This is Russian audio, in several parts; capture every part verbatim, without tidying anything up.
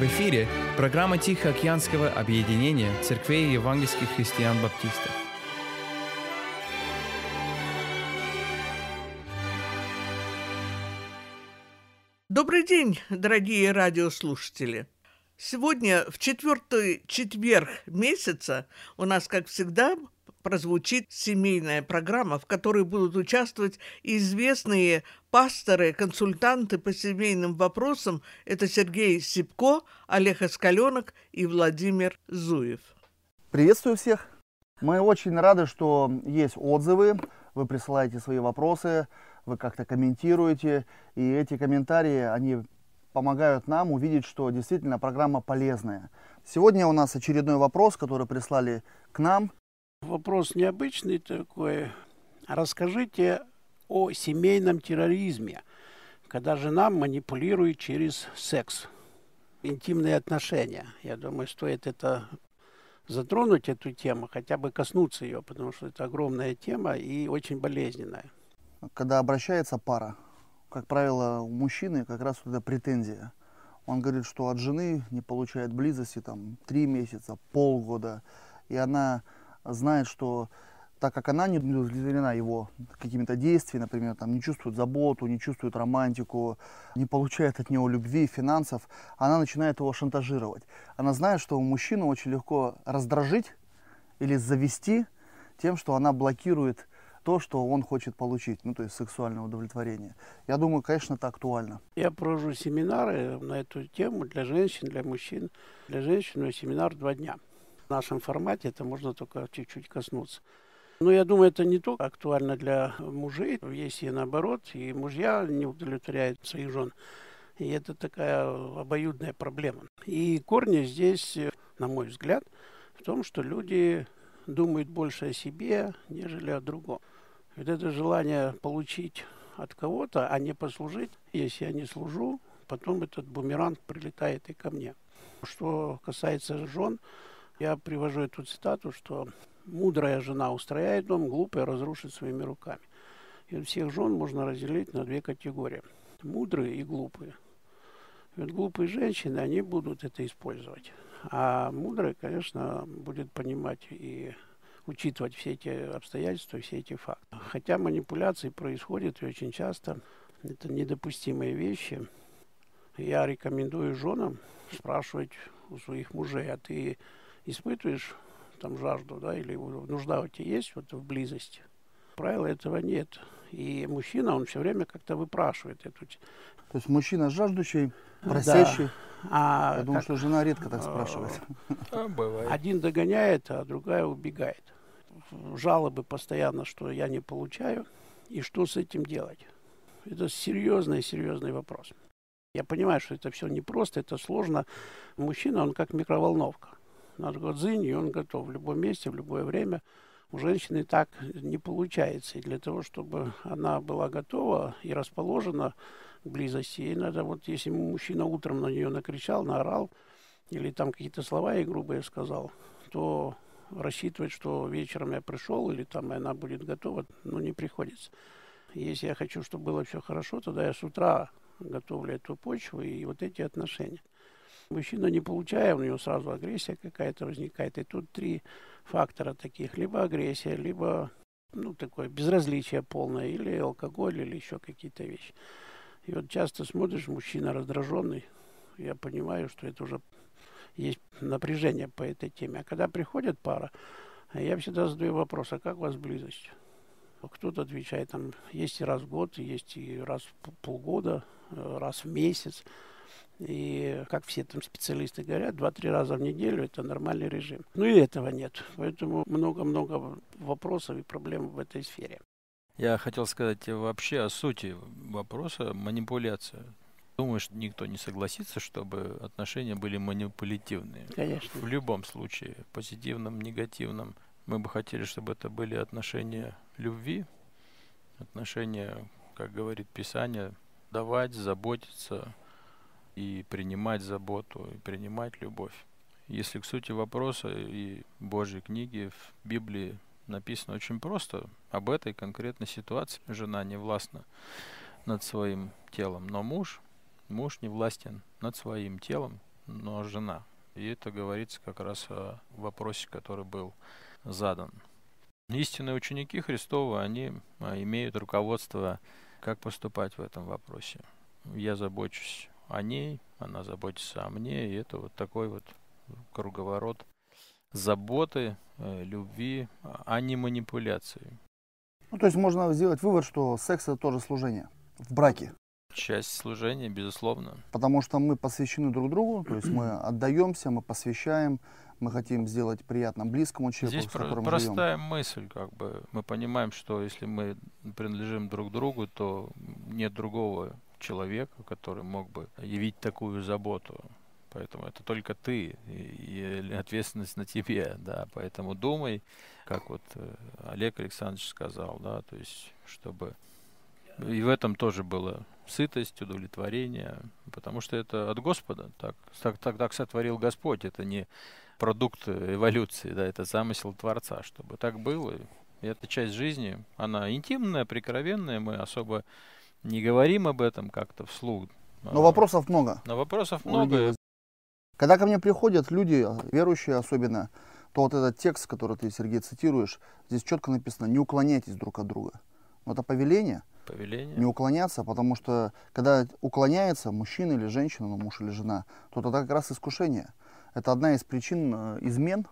В эфире программа Тихоокеанского объединения церквей евангельских христиан-баптистов. Добрый день, дорогие радиослушатели! Сегодня, в четвертый четверг месяца, у нас, как всегда, прозвучит семейная программа, в которой будут участвовать известные пасторы, консультанты по семейным вопросам. Это Сергей Сипко, Олег Оскаленок и Владимир Зуев. Приветствую всех! Мы очень рады, что есть отзывы, вы присылаете свои вопросы, вы как-то комментируете, и эти комментарии, они помогают нам увидеть, что действительно программа полезная. Сегодня у нас очередной вопрос, который прислали к нам. Вопрос необычный такой. Расскажите о семейном терроризме, когда жена манипулирует через секс, интимные отношения. Я думаю, стоит это затронуть, эту тему, хотя бы коснуться ее, потому что это огромная тема и очень болезненная. Когда обращается пара, как правило, у мужчины как раз вот эта претензия. Он говорит, что от жены не получает близости там три месяца, полгода, и она знает, что так как она не удовлетворена его какими-то действиями, например, там, не чувствует заботу, не чувствует романтику, не получает от него любви, финансов, она начинает его шантажировать. Она знает, что мужчину очень легко раздражить или завести тем, что она блокирует то, что он хочет получить, ну, то есть сексуальное удовлетворение. Я думаю, конечно, это актуально. Я провожу семинары на эту тему для женщин, для мужчин. Для женщин семинар два дня. В нашем формате это можно только чуть-чуть коснуться. Но я думаю, это не только актуально для мужей, есть и наоборот, и мужья не удовлетворяют своих жен. И это такая обоюдная проблема. И корни здесь, на мой взгляд, в том, что люди думают больше о себе, нежели о другом. Вот это желание получить от кого-то, а не послужить. Если я не служу, потом этот бумеранг прилетает и ко мне. Что касается жен, я привожу эту цитату, что мудрая жена устрояет дом, глупая разрушит своими руками. И вот всех жен можно разделить на две категории. Мудрые и глупые. И вот глупые женщины, они будут это использовать. А мудрая, конечно, будет понимать и учитывать все эти обстоятельства, все эти факты. Хотя манипуляции происходят и очень часто. Это недопустимые вещи. Я рекомендую женам спрашивать у своих мужей, а ты испытываешь там жажду, да, или нужда у тебя есть вот в близости? Правила этого нет. И мужчина, он все время как-то выпрашивает эту. То есть мужчина жаждущий, просящий. Да. А Я думаю, как... что жена редко так спрашивает. А, бывает. Один догоняет, а другая убегает. Жалобы постоянно, что я не получаю. И что с этим делать? Это серьезный, серьезный вопрос. Я понимаю, что это все непросто, это сложно. Мужчина, он как микроволновка. Надо вот зынь, и он готов в любом месте, в любое время. У женщины так не получается. И для того, чтобы она была готова и расположена к близости, ей надо, вот если мужчина утром на нее накричал, наорал, или там какие-то слова ей грубые сказал, то рассчитывать, что вечером я пришел, или там она будет готова, ну, не приходится. Если я хочу, чтобы было все хорошо, тогда я с утра готовлю эту почву и вот эти отношения. Мужчина, не получая, у него сразу агрессия какая-то возникает. И тут три фактора таких. Либо агрессия, либо, ну, такое безразличие полное, или алкоголь, или еще какие-то вещи. И вот часто смотришь, мужчина раздраженный, я понимаю, что это уже есть напряжение по этой теме. А когда приходит пара, я всегда задаю вопрос, а как у вас близость? Кто-то отвечает, там, есть и раз в год, есть и раз в полгода, раз в месяц. И, как все там специалисты говорят, два-три раза в неделю – это нормальный режим. Ну и этого нет. Поэтому много-много вопросов и проблем в этой сфере. Я хотел сказать вообще о сути вопроса манипуляция. Думаю, что никто не согласится, чтобы отношения были манипулятивные. Конечно. В любом случае, позитивном, негативном. Мы бы хотели, чтобы это были отношения любви, отношения, как говорит Писание, давать, заботиться и принимать заботу, и принимать любовь. Если к сути вопроса и Божьей книги в Библии написано очень просто об этой конкретной ситуации. Жена не властна над своим телом, но муж, муж не властен над своим телом, но жена. И это говорится как раз о вопросе, который был задан. Истинные ученики Христовы, они имеют руководство, как поступать в этом вопросе. Я забочусь о ней, она заботится о мне, и это вот такой вот круговорот заботы, любви, а не манипуляции. Ну, то есть можно сделать вывод, что секс — это тоже служение в браке. Часть служения, безусловно. Потому что мы посвящены друг другу, то есть мы отдаемся, мы посвящаем, мы хотим сделать приятно близкому человеку, Здесь с которым простая живем. мысль, как бы. Мы понимаем, что если мы принадлежим друг другу, то нет другого человека, который мог бы явить такую заботу. Поэтому это только ты, и, и ответственность на тебе, да. Поэтому думай, как вот Олег Александрович сказал, да, то есть, чтобы и в этом тоже было сытость, удовлетворение, потому что это от Господа, так, так, так, так сотворил Господь, это не продукт эволюции, да, это замысел Творца, чтобы так было. И эта часть жизни, она интимная, прикровенная, мы особо не говорим об этом как-то вслух. Но вопросов много. Но вопросов у много. людей. Когда ко мне приходят люди, верующие особенно, то вот этот текст, который ты, Сергей, цитируешь, здесь четко написано: не уклоняйтесь друг от друга. Но это повеление. Повеление. Не уклоняться, потому что когда уклоняется мужчина или женщина, ну, муж или жена, то тогда как раз искушение. Это одна из причин измен.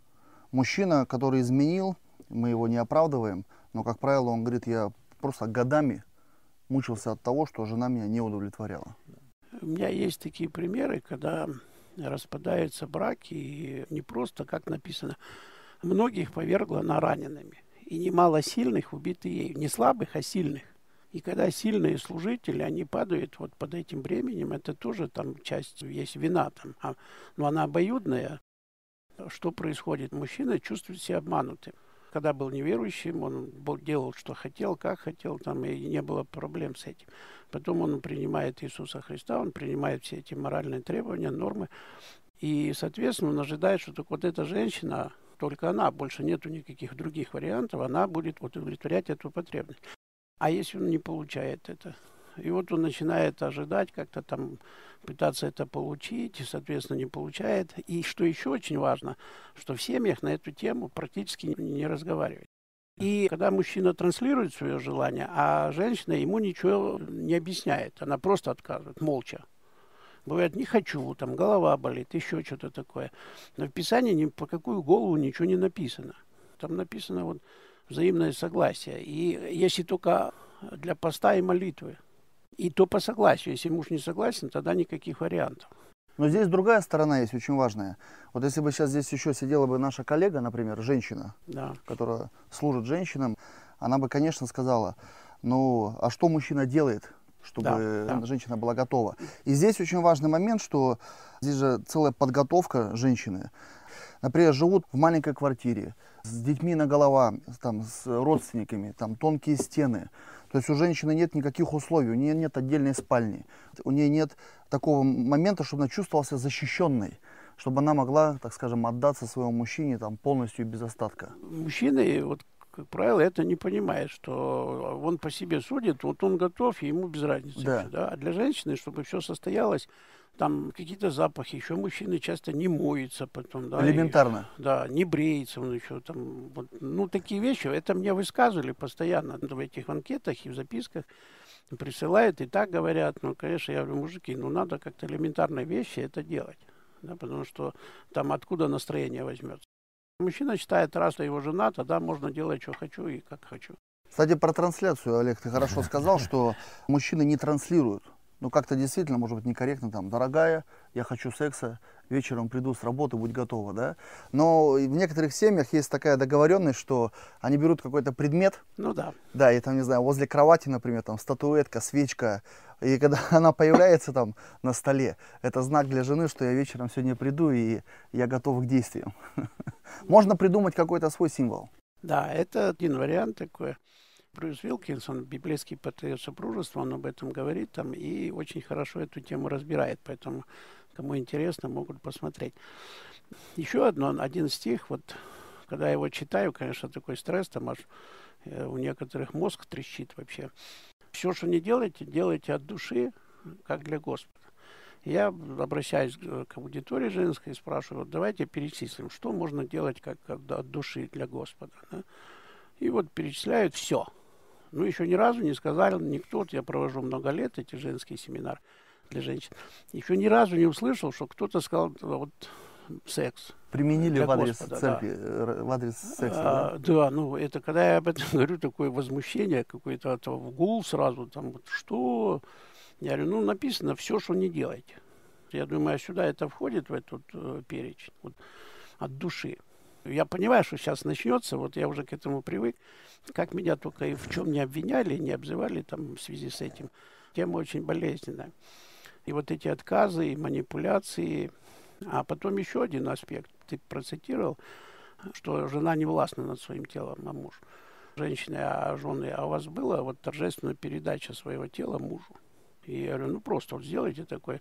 Мужчина, который изменил, мы его не оправдываем, но, как правило, он говорит: я просто годами мучился от того, что жена меня не удовлетворяла. У меня есть такие примеры, когда распадаются браки, и не просто, как написано, многих повергла она ранеными, и немало сильных убиты ею, не слабых, а сильных. И когда сильные служители, они падают вот под этим бременем, это тоже там часть, есть вина там, а, но она обоюдная. Что происходит? Мужчина чувствует себя обманутым. Когда был неверующим, он делал, что хотел, как хотел, там, и не было проблем с этим. Потом он принимает Иисуса Христа, он принимает все эти моральные требования, нормы, и, соответственно, он ожидает, что так вот эта женщина, только она, больше нету никаких других вариантов, она будет вот удовлетворять эту потребность. А если он не получает это? И вот он начинает ожидать, как-то там пытаться это получить, и, соответственно, не получает. И что еще очень важно, что в семьях на эту тему практически не разговаривают. И когда мужчина транслирует свое желание, а женщина ему ничего не объясняет, она просто отказывает, молча. Бывает: не хочу, там голова болит, еще что-то такое. Но в Писании ни по какую голову ничего не написано. Там написано вот взаимное согласие. И если только для поста и молитвы. И то по согласию. Если муж не согласен, тогда никаких вариантов. Но здесь другая сторона есть, очень важная. Вот если бы сейчас здесь еще сидела бы наша коллега, например, женщина, Да. которая служит женщинам, она бы, конечно, сказала: ну, а что мужчина делает, чтобы Да, да. женщина была готова? И здесь очень важный момент, что здесь же целая подготовка женщины. Например, живут в маленькой квартире, с детьми на головах, там, с родственниками, там тонкие стены. То есть у женщины нет никаких условий, у нее нет отдельной спальни, у нее нет такого момента, чтобы она чувствовала себя защищенной, чтобы она могла, так скажем, отдаться своему мужчине там, полностью и без остатка. Мужчины, вот, как правило, это не понимают, что он по себе судит, вот он готов, и ему без разницы. Да. Все, да? А для женщины, чтобы все состоялось, там какие-то запахи, еще мужчины часто не моются потом. Да, Элементарно. И, да, не бреется он еще. Там, вот, ну, такие вещи, это мне высказывали постоянно в этих анкетах и в записках. Присылают и так говорят. Ну, конечно, я говорю: мужики, ну, надо как-то элементарные вещи это делать. Да, потому что там откуда настроение возьмется. Мужчина считает, раз его жена, тогда можно делать, что хочу и как хочу. Кстати, про трансляцию, Олег, ты хорошо сказал, что мужчины не транслируют. Ну, как-то действительно, может быть, некорректно, там: дорогая, я хочу секса, вечером приду с работы, будь готова, да? Но в некоторых семьях есть такая договоренность, что они берут какой-то предмет, Ну да. да, и там, не знаю, возле кровати, например, там статуэтка, свечка, и когда она появляется там на столе, это знак для жены, что я вечером сегодня приду, и я готов к действиям. Можно придумать какой-то свой символ. Да, это один вариант такой. Брюс Вилкинсон, библейский патриот супружества, он об этом говорит там и очень хорошо эту тему разбирает, поэтому кому интересно, могут посмотреть. Еще одно, один стих, вот когда я его читаю, конечно, такой стресс, там аж э, у некоторых мозг трещит вообще. Все, что не делаете, делайте от души, как для Господа. Я обращаюсь к аудитории женской и спрашиваю, вот давайте перечислим, что можно делать как от души для Господа. Да? И вот перечисляют все. Ну, еще ни разу не сказали никто, вот я провожу много лет эти женские семинары для женщин, еще ни разу не услышал, что кто-то сказал, вот, секс. Применили в адрес Господа, церкви, да. в адрес секса, А, да? да, ну, это когда я об этом говорю, такое возмущение, какой-то в гул сразу, там, вот, что... Я говорю, ну, написано все, что не делайте. Я думаю, а сюда это входит, в этот э, перечень, вот, от души. Я понимаю, что сейчас начнется, вот я уже к этому привык. Как меня только и в чем не обвиняли, не обзывали там в связи с этим. Тема очень болезненная. И вот эти отказы, и манипуляции. А потом еще один аспект. Ты процитировал, что жена не властна над своим телом, а муж. Женщины, а жены, а у вас была вот торжественная передача своего тела мужу? И я говорю, ну просто вот сделайте такой.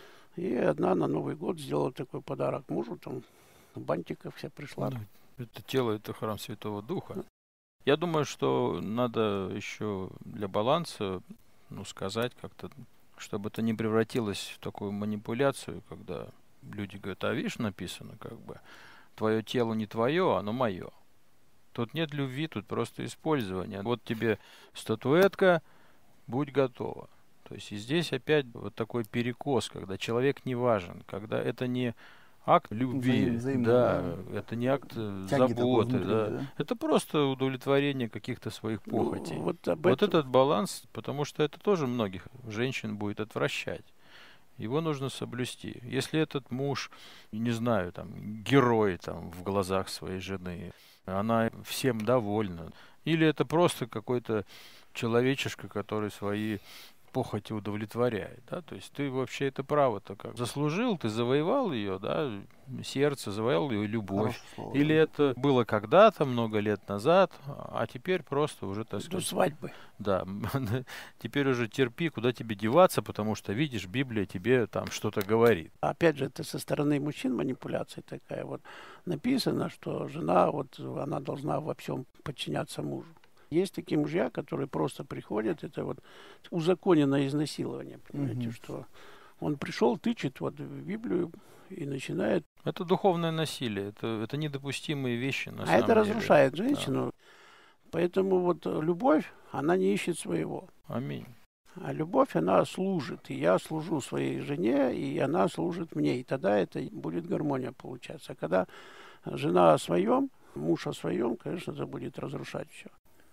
И одна на Новый год сделала такой подарок мужу, там бантиков вся пришла. Ну, это тело, это храм Святого Духа. Я думаю, что надо еще для баланса, ну, сказать как-то, чтобы это не превратилось в такую манипуляцию, когда люди говорят, а видишь, написано, как бы, твое тело не твое, оно мое. Тут нет любви, тут просто использование. Вот тебе статуэтка, будь готова. То есть и здесь опять вот такой перекос, когда человек не важен, когда это не акт любви, Взаим, взаимно, да, да. это не акт Тяги заботы, такой да. внутренней, да. Это просто удовлетворение каких-то своих похотей. Ну, вот об Вот этом- этот баланс, потому что это тоже многих женщин будет отвращать. Его нужно соблюсти. Если этот муж, не знаю, там, герой там, в глазах своей жены, она всем довольна, или это просто какой-то человечишка, который свои похоти удовлетворяет, да, то есть ты вообще это право-то как заслужил, ты завоевал ее, да, сердце, завоевал ее любовь. Хорошее слово, Или да. это было когда-то, много лет назад, а теперь просто уже, так До сказать, свадьбы. да, теперь уже терпи, куда тебе деваться, потому что, видишь, Библия тебе там что-то говорит. Опять же, это со стороны мужчин манипуляция такая. Вот написано, что жена, вот она должна во всем подчиняться мужу. Есть такие мужья, которые просто приходят, это вот узаконенное изнасилование, понимаете, Мгм. что он пришел, тычет вот в Библию и начинает. Это духовное насилие, это, это недопустимые вещи на А самом это деле. разрушает Да. женщину. Поэтому вот любовь, она не ищет своего. Аминь. А любовь, она служит. И я служу своей жене, и она служит мне. И тогда это будет гармония получаться. А когда жена о своем, муж о своем, конечно, это будет разрушать все.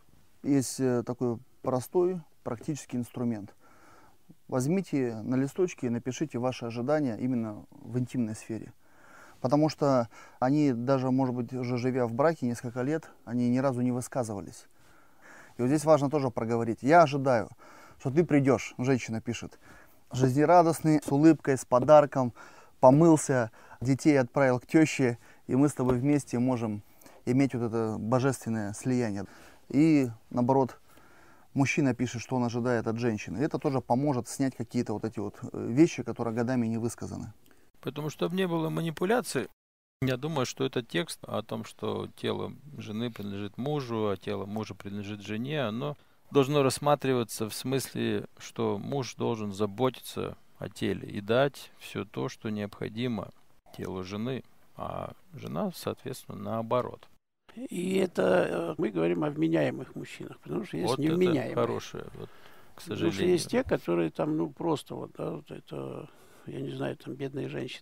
Есть э, такой простой практический инструмент. Возьмите на листочке и напишите ваши ожидания именно в интимной сфере. Потому что они даже, может быть, уже живя в браке несколько лет, они ни разу не высказывались. И вот здесь важно тоже проговорить. Я ожидаю, что ты придешь, женщина пишет, жизнерадостный, с улыбкой, с подарком, помылся, детей отправил к теще, и мы с тобой вместе можем иметь вот это божественное слияние. И наоборот, мужчина пишет, что он ожидает от женщины. И это тоже поможет снять какие-то вот эти вот вещи, которые годами не высказаны. Потому что, чтобы не было манипуляций, я думаю, что этот текст о том, что тело жены принадлежит мужу, а тело мужа принадлежит жене, оно должно рассматриваться в смысле, что муж должен заботиться о теле и дать все то, что необходимо телу жены, а жена, соответственно, наоборот. И это мы говорим о вменяемых мужчинах, потому что есть Вот невменяемые. это хорошее, вот, к Потому сожалению. что есть те, которые там, ну, просто вот, да, вот это, я не знаю, там, бедные женщины.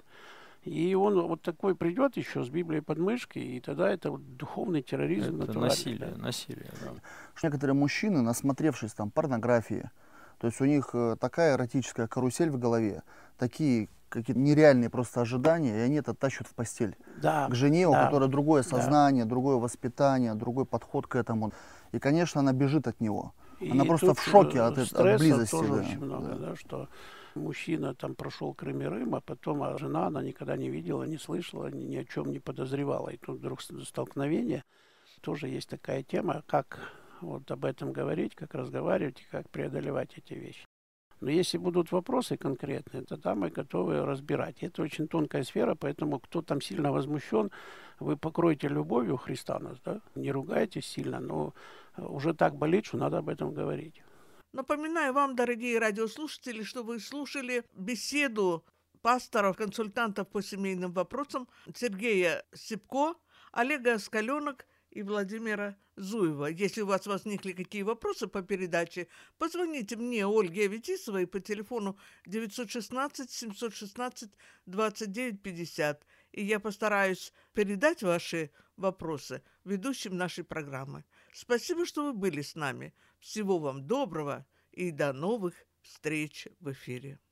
И он вот такой придет еще с Библией под мышкой, и тогда это вот духовный терроризм Это натуральный. насилие, Да. насилие. Да. Что некоторые мужчины, насмотревшись там порнографии, то есть у них э, такая эротическая карусель в голове, такие какие-то нереальные просто ожидания, и они это тащат в постель. Да, К жене, у да, которой другое да. сознание, другое воспитание, другой подход к этому. И, конечно, она бежит от него. И Она просто тут, в шоке э, от, этой- от стресса близости. тоже да, очень много, да. да, что мужчина там прошел Крым и Рым, а потом а жена, она никогда не видела, не слышала, ни, ни о чем не подозревала. И тут вдруг с- столкновение. Тоже есть такая тема, как вот об этом говорить, как разговаривать и как преодолевать эти вещи. Но если будут вопросы конкретные, тогда мы готовы разбирать. Это очень тонкая сфера, поэтому кто там сильно возмущен, вы покройте любовью Христа нас, да? Не ругайтесь сильно, но уже так болит, что надо об этом говорить. Напоминаю вам, дорогие радиослушатели, что вы слушали беседу пасторов, консультантов по семейным вопросам Сергея Сипко, Олега Оскаленок и Владимира Зуева. Если у вас возникли какие вопросы по передаче, позвоните мне, Ольге Аветисовой, по телефону девятьсот шестнадцать семьсот шестнадцать двадцать девять пятьдесят, и я постараюсь передать ваши вопросы ведущим нашей программы. Спасибо, что вы были с нами. Всего вам доброго и до новых встреч в эфире.